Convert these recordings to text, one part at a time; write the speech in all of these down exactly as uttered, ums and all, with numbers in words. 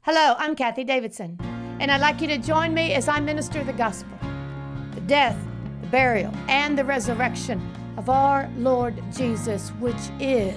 Hello, I'm Kathy Davidson, and I'd like you to join me as I minister the gospel, the death, the burial, and the resurrection of our Lord Jesus, which is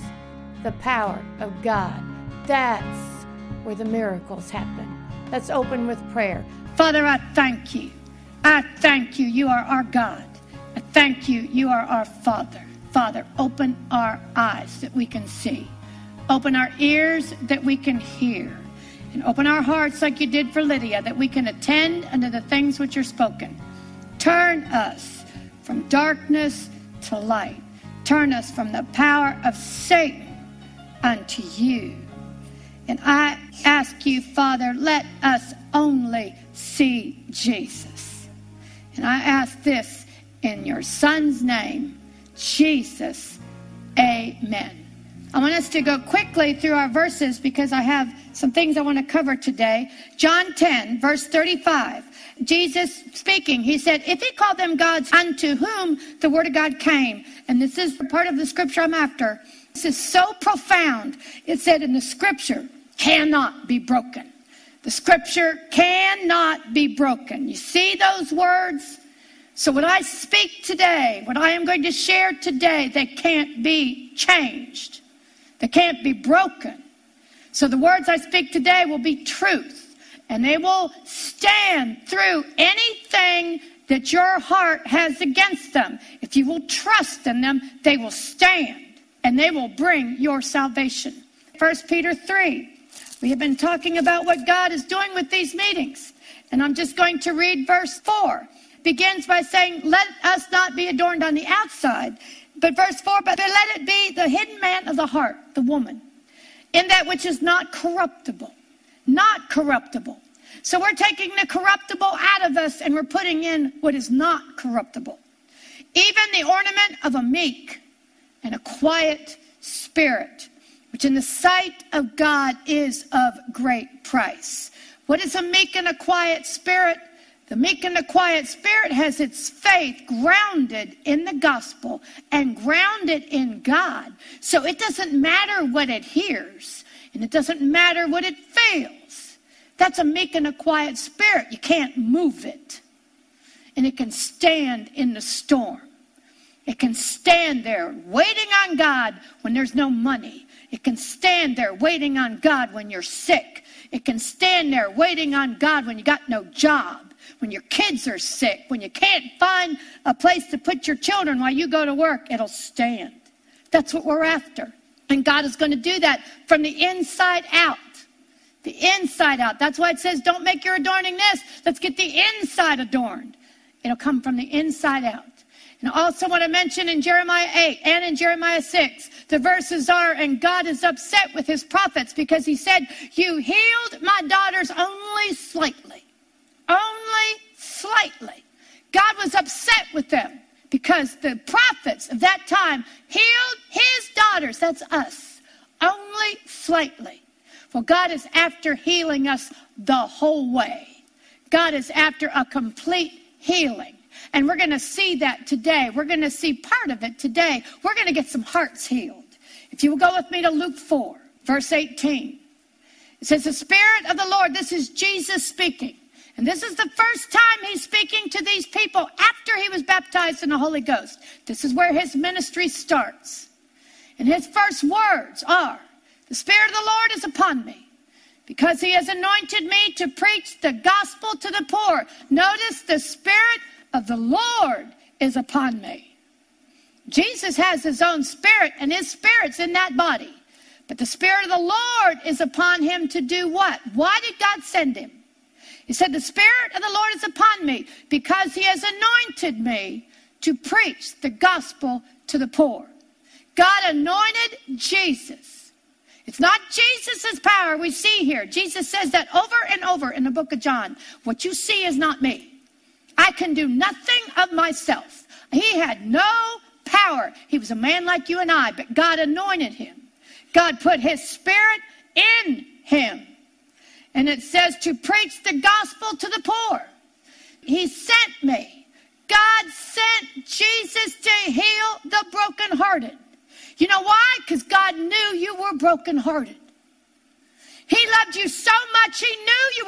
the power of God. That's where the miracles happen. Let's open with prayer. Father, I thank you. I thank you. You are our God. I thank you. You are our Father. Father, open our eyes that we can see. Open our ears that we can hear. And open our hearts like you did for Lydia, that we can attend unto the things which are spoken. Turn us from darkness to light. Turn us from the power of Satan unto you. And I ask you, Father, let us only see Jesus. And I ask this in your Son's name, Jesus. Amen. I want us to go quickly through our verses because I have some things I want to cover today. John ten, verse thirty-five. Jesus speaking, he said, if he called them gods unto whom the word of God came. And this is the part of the scripture I'm after. This is so profound. It said in the scripture cannot be broken. The scripture cannot be broken. You see those words? So what I speak today, what I am going to share today, they can't be changed. They can't be broken. So the words I speak today will be truth. And they will stand through anything that your heart has against them. If you will trust in them, they will stand. And they will bring your salvation. First Peter three. We have been talking about what God is doing with these meetings. And I'm just going to read verse four. It begins by saying, let us not be adorned on the outside. But verse four, but let it be the hidden man of the heart, the woman, in that which is not corruptible. Not corruptible. So we're taking the corruptible out of us and we're putting in what is not corruptible. Even the ornament of a meek and a quiet spirit, which in the sight of God is of great price. What is a meek and a quiet spirit? The meek and the quiet spirit has its faith grounded in the gospel and grounded in God. So it doesn't matter what it hears, and it doesn't matter what it feels. That's a meek and a quiet spirit. You can't move it. And it can stand in the storm. It can stand there waiting on God when there's no money. It can stand there waiting on God when you're sick. It can stand there waiting on God when you got no job. When your kids are sick, when you can't find a place to put your children while you go to work, it'll stand. That's what we're after. And God is going to do that from the inside out. The inside out. That's why it says, don't make your adorning this. Let's get the inside adorned. It'll come from the inside out. And I also want to mention in Jeremiah eight and in Jeremiah six, the verses are, and God is upset with his prophets because he said, you healed my daughters only slightly. Only slightly. God was upset with them because the prophets of that time healed his daughters. That's us. Only slightly. Well, God is after healing us the whole way. God is after a complete healing. And we're going to see that today. We're going to see part of it today. We're going to get some hearts healed. If you will go with me to Luke four, verse eighteen. It says, the Spirit of the Lord, this is Jesus speaking. And this is the first time he's speaking to these people after he was baptized in the Holy Ghost. This is where his ministry starts. And his first words are, the Spirit of the Lord is upon me, because he has anointed me to preach the gospel to the poor. Notice the Spirit of the Lord is upon me. Jesus has his own spirit, and his spirit's in that body. But the Spirit of the Lord is upon him to do what? Why did God send him? He said, the Spirit of the Lord is upon me because he has anointed me to preach the gospel to the poor. God anointed Jesus. It's not Jesus' power we see here. Jesus says that over and over in the book of John. What you see is not me. I can do nothing of myself. He had no power. He was a man like you and I, but God anointed him. God put his Spirit in him. And it says to preach the gospel to the poor. He sent me. God sent Jesus to heal the brokenhearted. You know why? Because God knew you were brokenhearted. He loved you so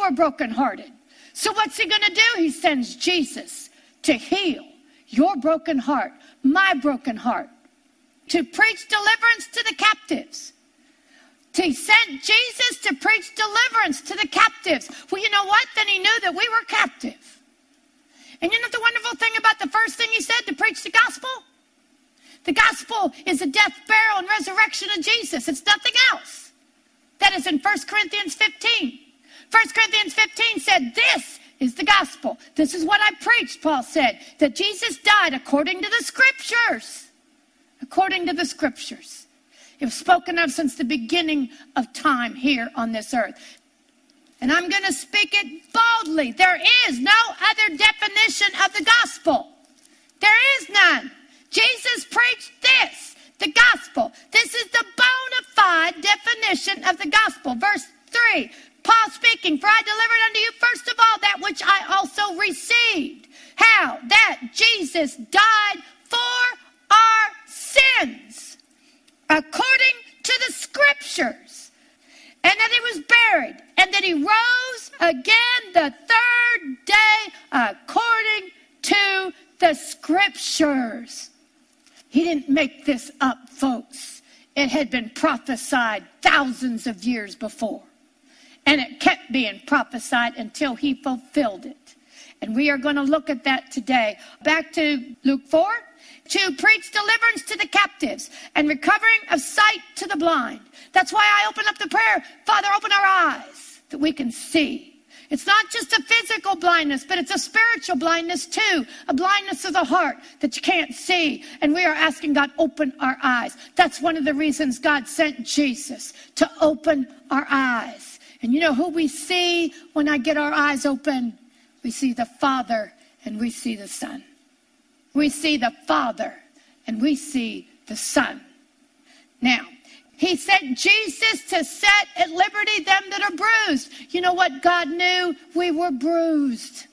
we're brokenhearted. So what's he going to do? He sends Jesus to heal your broken heart, my broken heart, to preach deliverance to the captives. He sent Jesus to preach deliverance to the captives. Well, you know what? Then he knew that we were captive. And you know the wonderful thing about the first thing he said, to preach the gospel? The gospel is the death, burial, and resurrection of Jesus. It's nothing else. That is in First Corinthians fifteen. First Corinthians fifteen said, this is the gospel. This is what I preached, Paul said, that Jesus died according to the scriptures. According to the scriptures. It was spoken of since the beginning of time here on this earth. And I'm going to speak it boldly. There is no other definition of the gospel. There is none. Jesus preached this, the gospel. This is the bona fide definition of the gospel. Verse three, Paul speaking, for I delivered unto you first of all that which I also received. How? That Jesus died for our sins, according to the scriptures, and that he was buried, and that he rose again the third day, according to the scriptures. He didn't make this up, folks. It had been prophesied thousands of years before. And it kept being prophesied until he fulfilled it. And we are going to look at that today. Back to Luke four. To preach deliverance to the captives and recovering of sight to the blind. That's why I open up the prayer. Father, open our eyes that we can see. It's not just a physical blindness, but it's a spiritual blindness too. A blindness of the heart that you can't see. And we are asking God, open our eyes. That's one of the reasons God sent Jesus, to open our eyes. And you know who we see when I get our eyes open? We see the Father and we see the Son. We see the Father and we see the Son. Now, he sent Jesus to set at liberty them that are bruised. You know what God knew? We were bruised.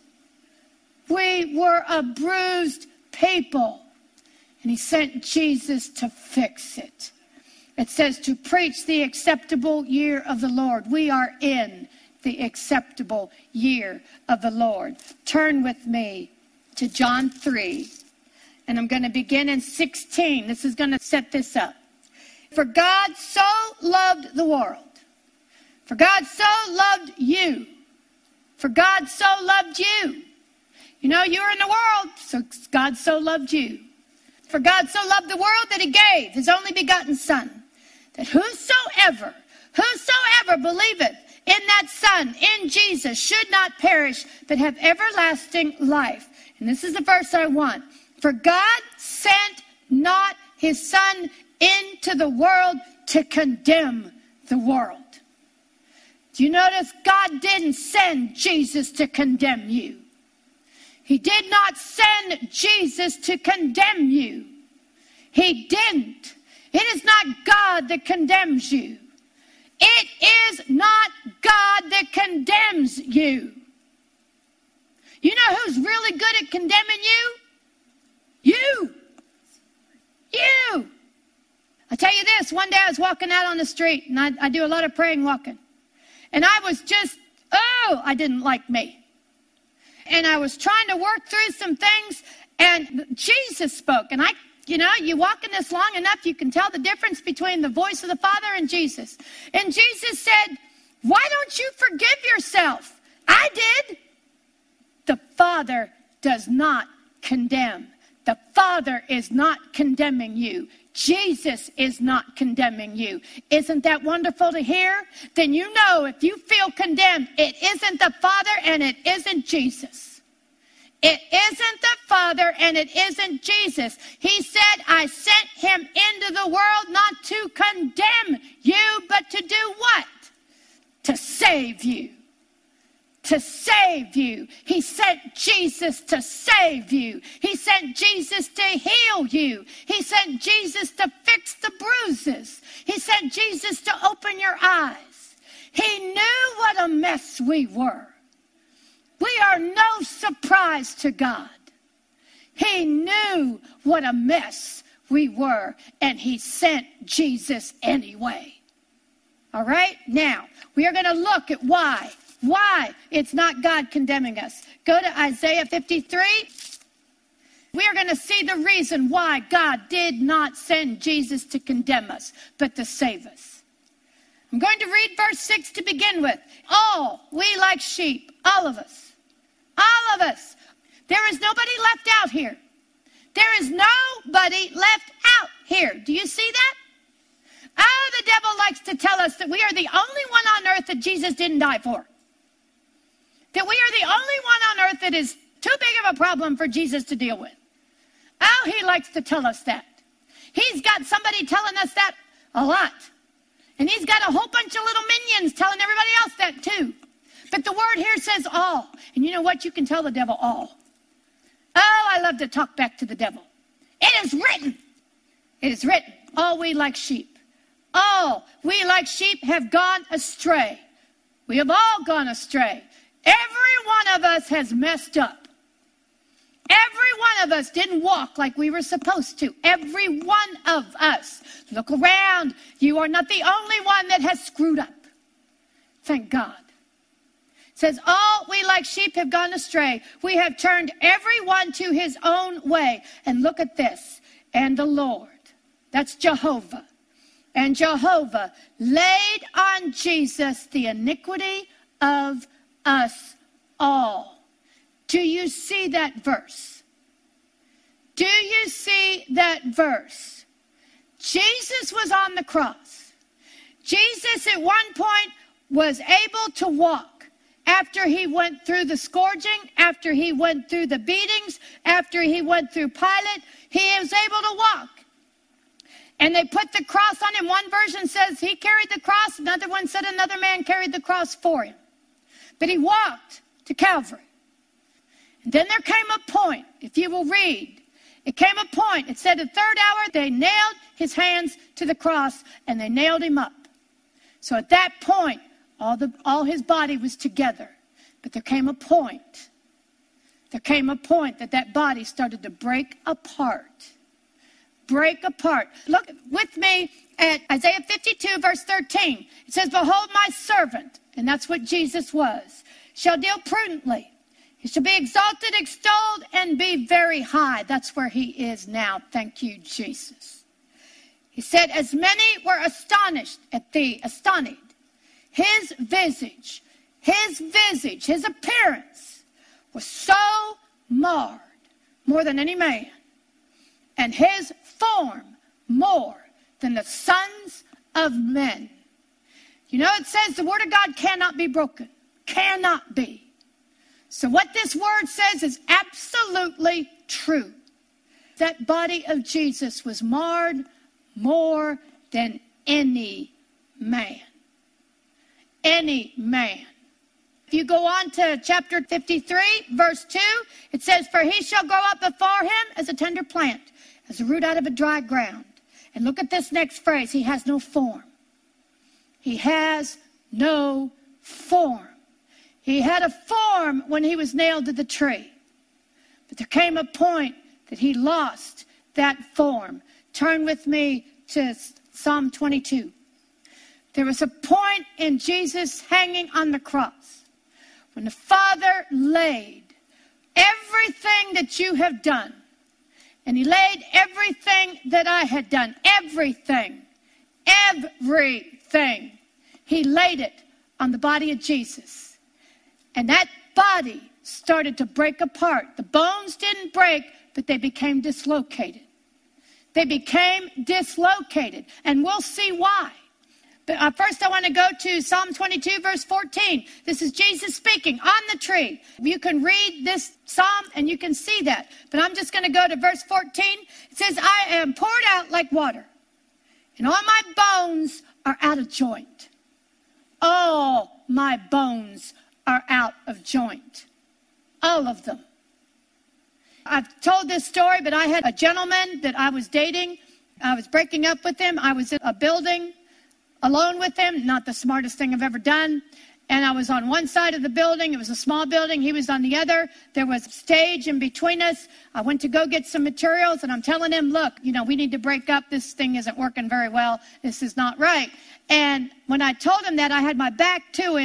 We were a bruised people. And he sent Jesus to fix it. It says to preach the acceptable year of the Lord. We are in the acceptable year of the Lord. Turn with me to John three. And I'm going to begin in sixteen. This is going to set this up. For God so loved the world. For God so loved you. For God so loved you. You know, you're in the world, so God so loved you. For God so loved the world that he gave his only begotten Son, that whosoever, whosoever believeth in that Son, in Jesus, should not perish, but have everlasting life. And this is the verse I want. For God sent not his Son into the world to condemn the world. Do you notice God didn't send Jesus to condemn you? He did not send Jesus to condemn you. He didn't. It is not God that condemns you. It is not God that condemns you. You know who's really good at condemning you? You. You. I'll tell you this. One day I was walking out on the street, and I, I do a lot of praying walking. And I was just, oh, I didn't like me. And I was trying to work through some things, and Jesus spoke. And I, you know, you walk in this long enough, you can tell the difference between the voice of the Father and Jesus. And Jesus said, why don't you forgive yourself? I did. The Father does not condemn. The Father is not condemning you. Jesus is not condemning you. Isn't that wonderful to hear? Then you know if you feel condemned, it isn't the Father and it isn't Jesus. It isn't the Father and it isn't Jesus. He said, I sent him into the world not to condemn you, but to do what? To save you. To save you. He sent Jesus to save you. He sent Jesus to heal you. He sent Jesus to fix the bruises. He sent Jesus to open your eyes. He knew what a mess we were. We are no surprise to God. He knew what a mess we were, and he sent Jesus anyway. All right? Now, we are going to look at why Why? It's not God condemning us. Go to Isaiah fifty-three. We are going to see the reason why God did not send Jesus to condemn us, but to save us. I'm going to read verse six to begin with. All, we like sheep, all of us, all of us. There is nobody left out here. There is nobody left out here. Do you see that? Oh, the devil likes to tell us that we are the only one on earth that Jesus didn't die for. That we are the only one on earth that is too big of a problem for Jesus to deal with. Oh, he likes to tell us that. He's got somebody telling us that a lot. And he's got a whole bunch of little minions telling everybody else that too. But the word here says all. And you know what? You can tell the devil all. Oh, I love to talk back to the devil. It is written. It is written. All we like sheep. All we like sheep have gone astray. We have all gone astray. Every one of us has messed up. Every one of us didn't walk like we were supposed to. Every one of us. Look around. You are not the only one that has screwed up. Thank God. It says, all we like sheep have gone astray. We have turned everyone to his own way. And look at this. And the Lord, that's Jehovah. And Jehovah laid on Jesus the iniquity of us all. Do you see that verse? Do you see that verse? Jesus was on the cross. Jesus at one point was able to walk after he went through the scourging, after he went through the beatings, after he went through Pilate. He was able to walk. And they put the cross on him. One version says he carried the cross. Another one said another man carried the cross for him. But he walked to Calvary. And then there came a point, if you will read, it came a point, it said the third hour they nailed his hands to the cross and they nailed him up. So at that point, all the all his body was together. But there came a point, there came a point that that body started to break apart. Break apart. Look with me at Isaiah fifty-two, verse thirteen. It says, behold, my servant, and that's what Jesus was, shall deal prudently. He shall be exalted, extolled, and be very high. That's where he is now. Thank you, Jesus. He said, as many were astonished at thee, astonished. His visage, his visage, his appearance was so marred, more than any man, and his form more than the sons of men. You know, it says the word of God cannot be broken. Cannot be. So what this word says is absolutely true. That body of Jesus was marred more than any man. Any man. If you go on to chapter fifty-three, verse two, it says, for he shall grow up before him as a tender plant, as a root out of a dry ground. And look at this next phrase. He has no form. He has no form. He had a form when he was nailed to the tree. But there came a point that he lost that form. Turn with me to Psalm twenty-two. There was a point in Jesus hanging on the cross when the Father laid everything that you have done. And he laid everything that I had done. Everything. Everything. He laid it on the body of Jesus. And that body started to break apart. The bones didn't break, but they became dislocated. They became dislocated. And we'll see why. But uh, first I want to go to Psalm twenty-two, verse fourteen. This is Jesus speaking on the tree. You can read this psalm and you can see that. But I'm just going to go to verse fourteen. It says, I am poured out like water, and all my bones are out of joint. All my bones are out of joint. All of them. I've told this story, but I had a gentleman that I was dating. I was breaking up with him. I was in a building alone with him. Not the smartest thing I've ever done. And I was on one side of the building. It was a small building. He was on the other. There was a stage in between us. I went to go get some materials, and I'm telling him, look, you know, we need to break up. This thing isn't working very well. This is not right. And when I told him that, I had my back to him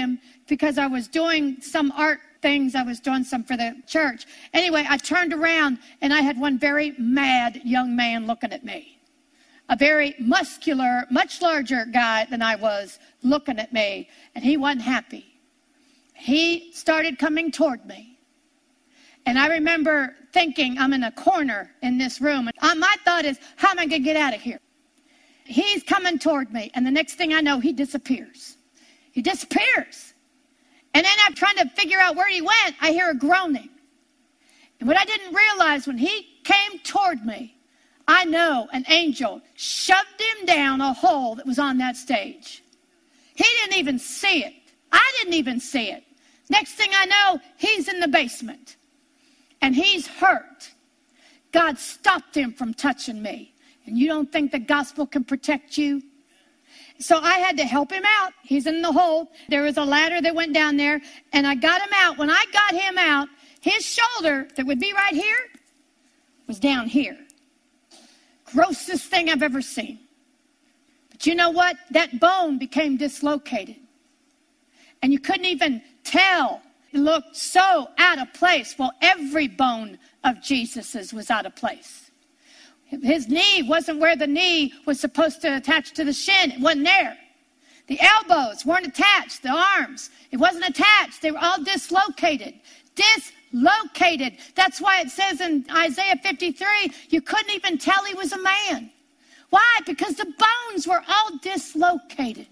because I was doing some art things. I was doing some for the church. Anyway, I turned around and I had one very mad young man looking at me. A very muscular, much larger guy than I was looking at me, and he wasn't happy. He started coming toward me. And I remember thinking, I'm in a corner in this room. And my thought is, how am I going to get out of here? He's coming toward me, and the next thing I know, he disappears. He disappears. And then I'm trying to figure out where he went. I hear a groaning. And what I didn't realize, when he came toward me, I know an angel shoved him down a hole that was on that stage. He didn't even see it. I didn't even see it. Next thing I know, he's in the basement. And he's hurt. God stopped him from touching me. And you don't think the gospel can protect you? So I had to help him out. He's in the hole. There was a ladder that went down there, and I got him out. When I got him out, his shoulder, that would be right here, was down here. Grossest thing I've ever seen. But you know what? That bone became dislocated. And you couldn't even tell. It looked so out of place. Well, every bone of Jesus's was out of place. His knee wasn't where the knee was supposed to attach to the shin. It wasn't there. The elbows weren't attached. The arms, it wasn't attached. They were all dislocated. Dislocated. That's why it says in Isaiah fifty-three, you couldn't even tell he was a man. Why? Because the bones were all dislocated.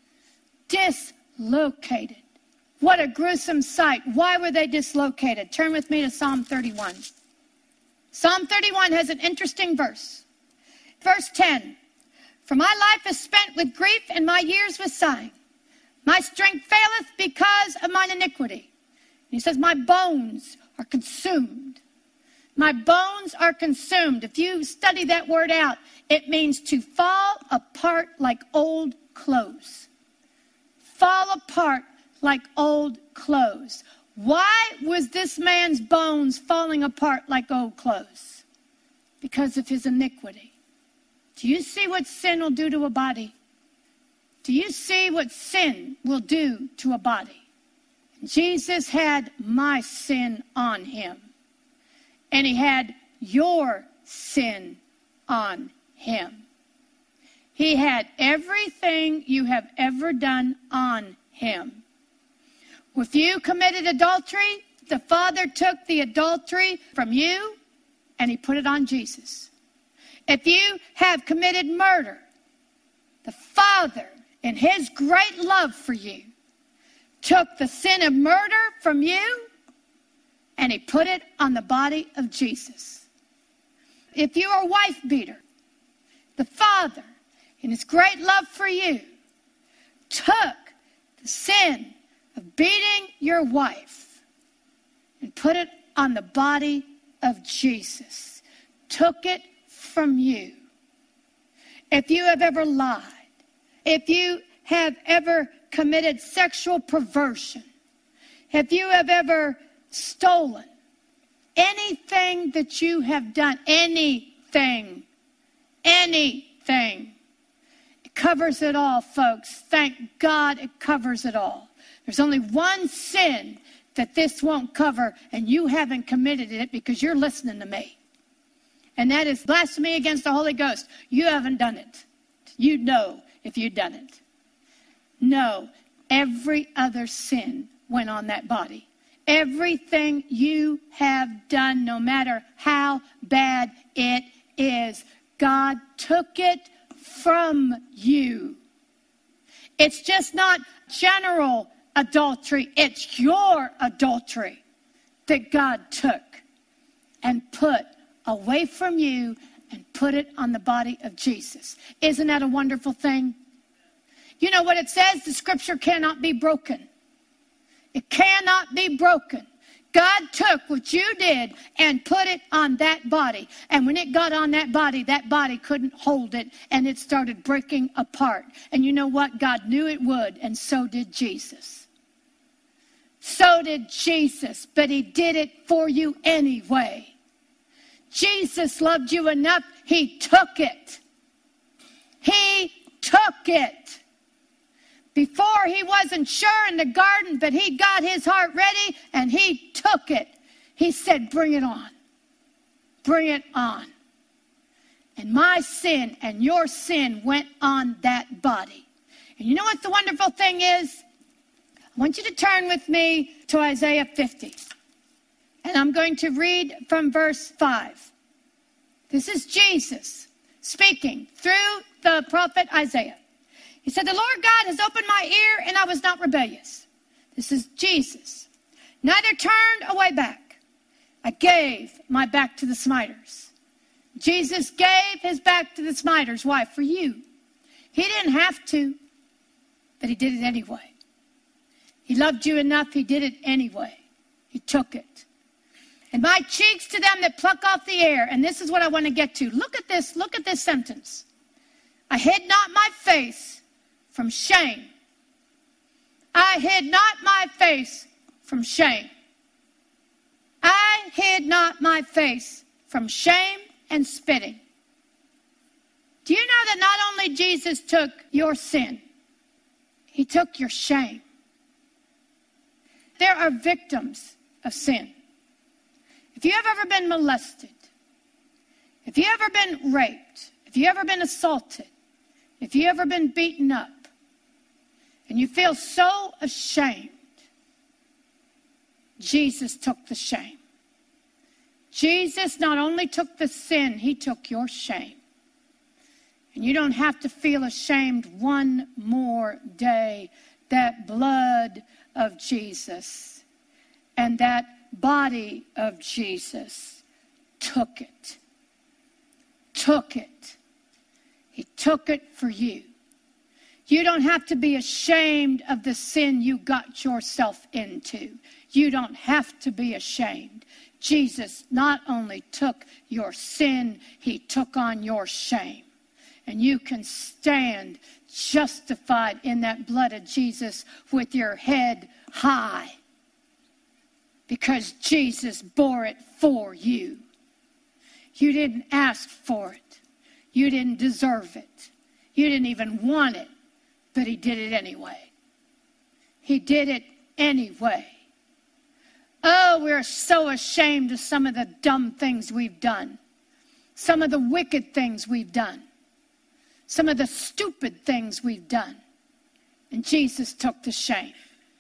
Dislocated. What a gruesome sight. Why were they dislocated? Turn with me to Psalm thirty-one. Psalm thirty-one has an interesting verse. Verse ten. For my life is spent with grief and my years with sighing. My strength faileth because of mine iniquity. And he says, my bones are consumed. My bones are consumed. If you study that word out, it means to fall apart like old clothes. Fall apart like old clothes. Why was this man's bones falling apart like old clothes? Because of his iniquity. Do you see what sin will do to a body? Do you see what sin will do to a body? Jesus had my sin on him. And he had your sin on him. He had everything you have ever done on him. If you committed adultery, the Father took the adultery from you and he put it on Jesus. If you have committed murder, the Father, in his great love for you, took the sin of murder from you and he put it on the body of Jesus. If you are a wife beater, the Father, in his great love for you, took the sin of beating your wife and put it on the body of Jesus. Took it from you. If you have ever lied, if you have ever committed sexual perversion, if you have ever stolen, anything that you have done, anything, anything, it covers it all, folks. Thank God it covers it all. There's only one sin that this won't cover, and you haven't committed it because you're listening to me. And that is blasphemy against the Holy Ghost. You haven't done it. You'd know if you'd done it. No, every other sin went on that body. Everything you have done, no matter how bad it is, God took it from you. It's just not general adultery. It's your adultery that God took and put away from you and put it on the body of Jesus. Isn't that a wonderful thing? You know what it says? The scripture cannot be broken. It cannot be broken. God took what you did and put it on that body. And when it got on that body, that body couldn't hold it, and it started breaking apart. And you know what? God knew it would, and so did Jesus. So did Jesus, but he did it for you anyway. Jesus loved you enough, he took it. He took it. Before, he wasn't sure in the garden, but he got his heart ready and he took it. He said, bring it on. Bring it on. And my sin and your sin went on that body. And you know what the wonderful thing is? I want you to turn with me to Isaiah fifty. And I'm going to read from verse five. This is Jesus speaking through the prophet Isaiah. He said, the Lord God has opened my ear, and I was not rebellious. This is Jesus. Neither turned away back. I gave my back to the smiters. Jesus gave his back to the smiters. Why? For you. He didn't have to, but he did it anyway. He loved you enough, he did it anyway. He took it. And my cheeks to them that pluck off the air. And this is what I want to get to. Look at this. Look at this sentence. I hid not my face from shame. I hid not my face from shame. I hid not my face from shame and spitting. Do you know that not only Jesus took your sin, he took your shame. There are victims of sin. If you have ever been molested, if you ever been raped, if you ever been assaulted, if you ever been beaten up, and you feel so ashamed, Jesus took the shame. Jesus not only took the sin, he took your shame. And you don't have to feel ashamed one more day. That blood of Jesus and that body of Jesus took it. Took it. He took it for you. You don't have to be ashamed of the sin you got yourself into. You don't have to be ashamed. Jesus not only took your sin, he took on your shame. And you can stand justified in that blood of Jesus with your head high. Because Jesus bore it for you. You didn't ask for it. You didn't deserve it. You didn't even want it. But he did it anyway. He did it anyway. Oh, we're so ashamed of some of the dumb things we've done. Some of the wicked things we've done. Some of the stupid things we've done. And Jesus took the shame.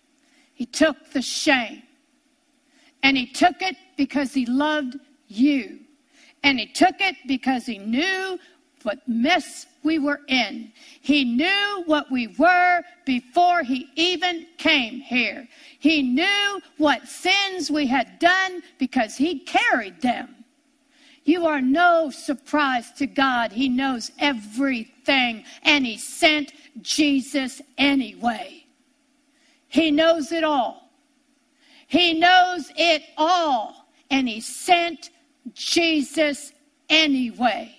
He took the shame. And he took it because he loved you. And he took it because he knew what mess we were in. He knew what we were before he even came here. He knew what sins we had done because he carried them. You are no surprise to God. He knows everything, and he sent Jesus anyway. He knows it all. He knows it all, and he sent Jesus anyway.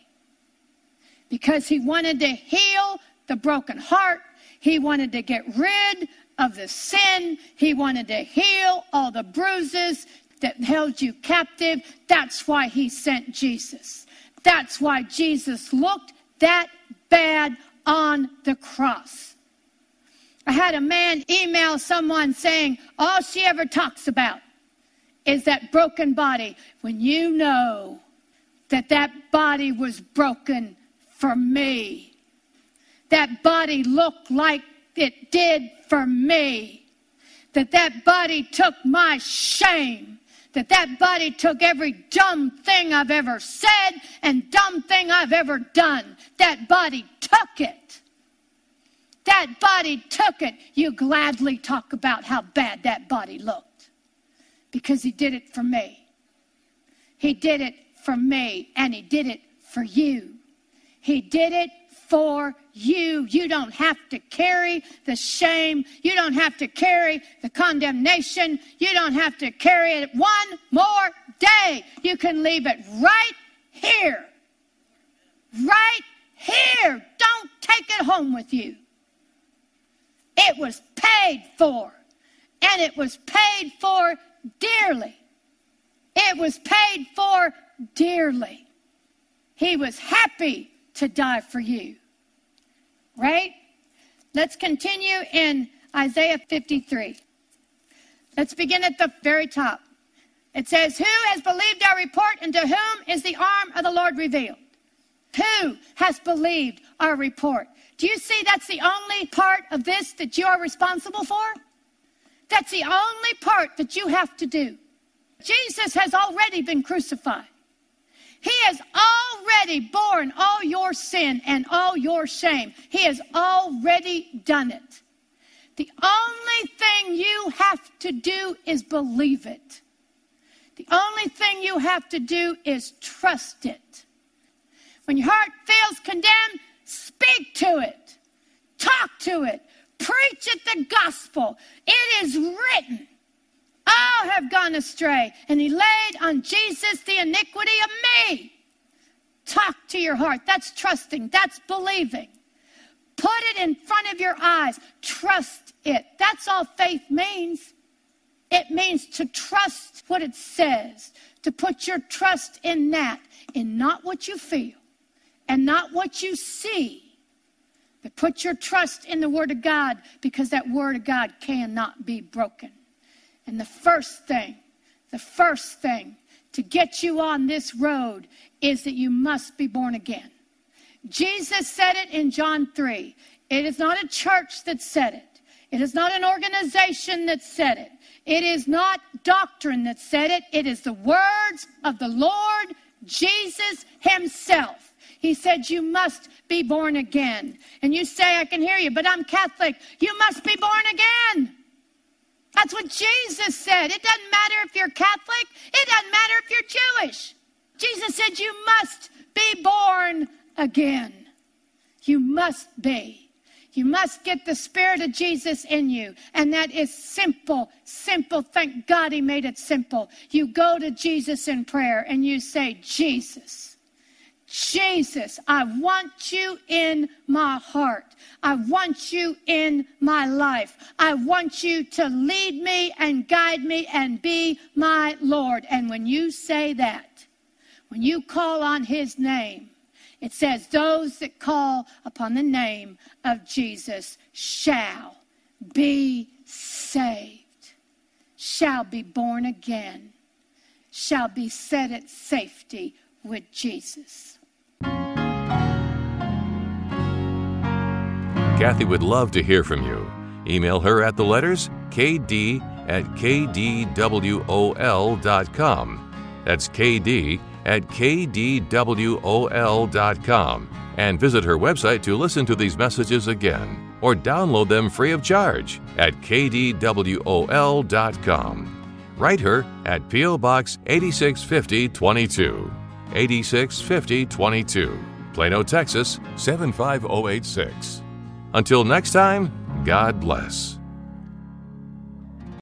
Because he wanted to heal the broken heart. He wanted to get rid of the sin. He wanted to heal all the bruises that held you captive. That's why he sent Jesus. That's why Jesus looked that bad on the cross. I had a man email someone saying all she ever talks about is that broken body. When you know that that body was broken for me. That body looked like it did for me. That that body took my shame. That that body took every dumb thing I've ever said and dumb thing I've ever done. That body took it. That body took it. You gladly talk about how bad that body looked. Because he did it for me. He did it for me, and he did it for you. He did it for you. You don't have to carry the shame. You don't have to carry the condemnation. You don't have to carry it one more day. You can leave it right here. Right here. Don't take it home with you. It was paid for. And it was paid for dearly. It was paid for dearly. He was happy to die for you. Right? Let's continue in Isaiah fifty-three. Let's begin at the very top. It says, who has believed our report, and to whom is the arm of the Lord revealed? Who has believed our report? Do you see that's the only part of this that you are responsible for? That's the only part that you have to do. Jesus has already been crucified. He has already borne all your sin and all your shame. He has already done it. The only thing you have to do is believe it. The only thing you have to do is trust it. When your heart feels condemned, speak to it. Talk to it. Preach it the gospel. It is written, all have gone astray, and he laid on Jesus the iniquity of me. Talk to your heart. That's trusting. That's believing. Put it in front of your eyes. Trust it. That's all faith means. It means to trust what it says, to put your trust in that, in not what you feel and not what you see, but put your trust in the Word of God, because that Word of God cannot be broken. And the first thing, the first thing to get you on this road is that you must be born again. Jesus said it in John three. It is not a church that said it. It is not an organization that said it. It is not doctrine that said it. It is the words of the Lord Jesus himself. He said, you must be born again. And you say, I can hear you, but I'm Catholic. You must be born again. That's what Jesus said. It doesn't matter if you're Catholic. It doesn't matter if you're Jewish. Jesus said, you must be born again. You must be. You must get the Spirit of Jesus in you. And that is simple, simple. Thank God he made it simple. You go to Jesus in prayer and you say, Jesus, Jesus, I want you in my heart. I want you in my life. I want you to lead me and guide me and be my Lord. And when you say that, when you call on his name, it says, those that call upon the name of Jesus shall be saved, shall be born again, shall be set at safety with Jesus. Kathy would love to hear from you. Email her at the letters k d at k d w o l dot com. That's K D at k d w o l dot com, and visit her website to listen to these messages again or download them free of charge at k d w o l dot com. Write her at P O Box eighty-six fifty twenty-two, eighty-six fifty twenty-two, Plano, Texas seven five zero eight six. Until next time, God bless.